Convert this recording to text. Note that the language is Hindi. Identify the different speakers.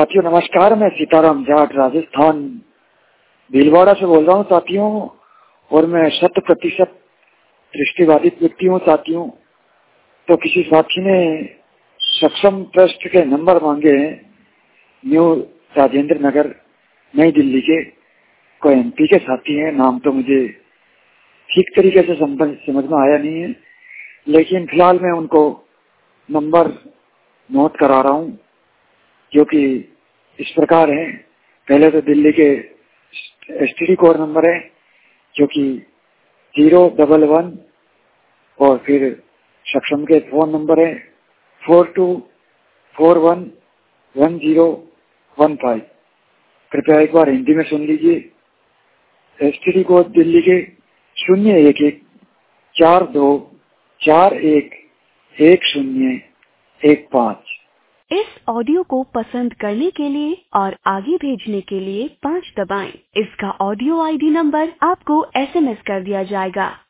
Speaker 1: साथियों नमस्कार। मैं सीताराम जाट राजस्थान भीलवाड़ा से बोल रहा हूँ साथियों, और मैं 100% दृष्टिबाधित व्यक्ति हूँ साथियों। तो किसी साथी ने सक्षम ट्रस्ट के नंबर मांगे हैं, न्यू राजेंद्र नगर नई दिल्ली के, कोई एमपी के साथी हैं। नाम तो मुझे ठीक तरीके से समझ में आया नहीं है, लेकिन फिलहाल मैं उनको नंबर नोट करा रहा हूँ, जो कि इस प्रकार है। पहले तो दिल्ली के एसटीडी कोड नंबर है, जो कि 011, और फिर सक्षम के फोन नंबर है 42411015। कृपया एक बार हिंदी में सुन लीजिए। एसटीडी कोड दिल्ली के 01142411015।
Speaker 2: इस ऑडियो को पसंद करने के लिए और आगे भेजने के लिए 5 दबाएं। इसका ऑडियो आईडी नंबर आपको एसएमएस कर दिया जाएगा।